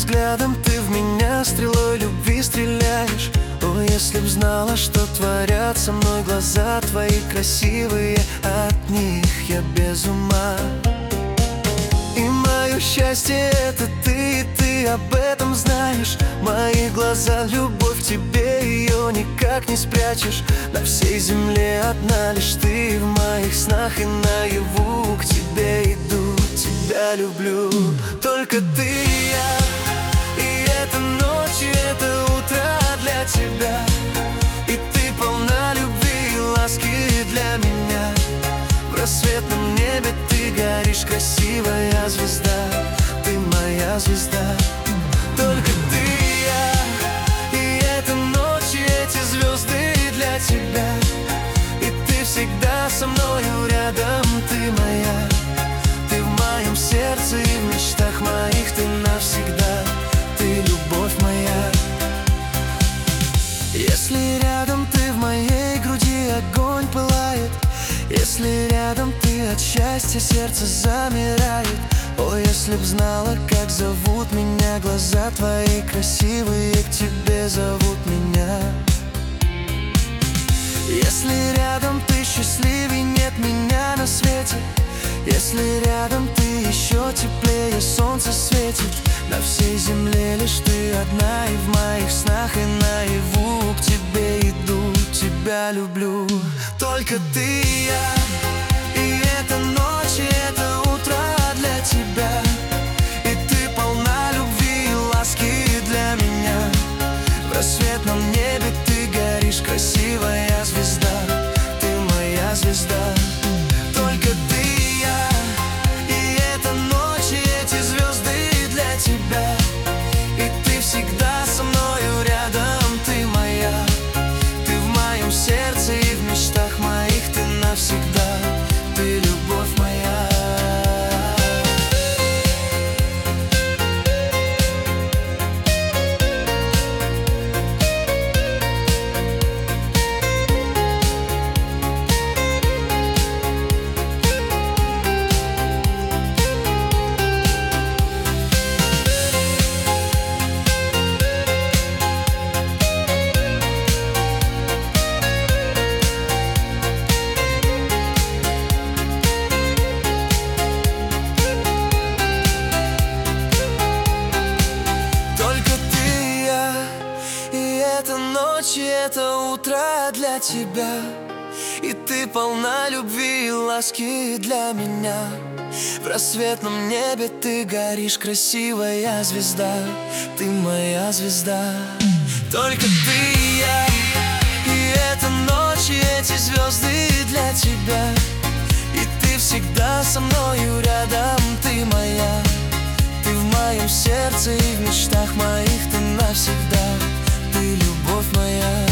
взглядом ты в меня стрелой любви стреляешь. О, если б знала, что творят со мной глаза твои красивые, от них я без ума. И мое счастье — это ты, и ты об этом знаешь. Мои глаза, любовь к тебе, ее никак не спрячешь. На всей земле одна лишь ты, в моих снах и наяву к тебе иду, тебя люблю. Только ты и я, и эта ночь, и это утро для тебя. И ты полна любви и ласки для меня. В рассветном небе ты горишь, красивая звезда. Ты моя звезда. Только ты и я, и эта ночь, и эти звезды для тебя. И ты всегда со мною рядом, ты моя. Ты в моем сердце и в мечтах моих, ты навсегда. Ты любовь моя. Если рядом ты, в моей груди огонь пылает. Если рядом ты, от счастья сердце замирает. О, если б знала, как зовут меня глаза твои красивые, к тебе зовут меня. Если рядом ты, счастливей нет меня на свете. Если рядом ты, еще теплее солнце светит. На всей земле лишь ты одна, и в моих снах и наяву к тебе иду, тебя люблю. Только ты и я, и эта ночь, и это утро для тебя. И ты полна любви и ласки для меня. В рассветном небе ты горишь, красивая звезда. Ты моя звезда. Только ты и я, и эта ночь, и эти звезды для тебя. И ты всегда со мною рядом, ты моя. Ты в моем сердце и в мечтах моих, ты навсегда. Ты любовь моя. Это ночь, и это утро для тебя. И ты полна любви и ласки для меня. В рассветном небе ты горишь, красивая звезда. Ты моя звезда. Только ты и я, и эта ночь, и эти звезды для тебя. И ты всегда со мною рядом, ты моя. Ты в моем сердце и в мечтах моих, ты навсегда. Ты любовь моя.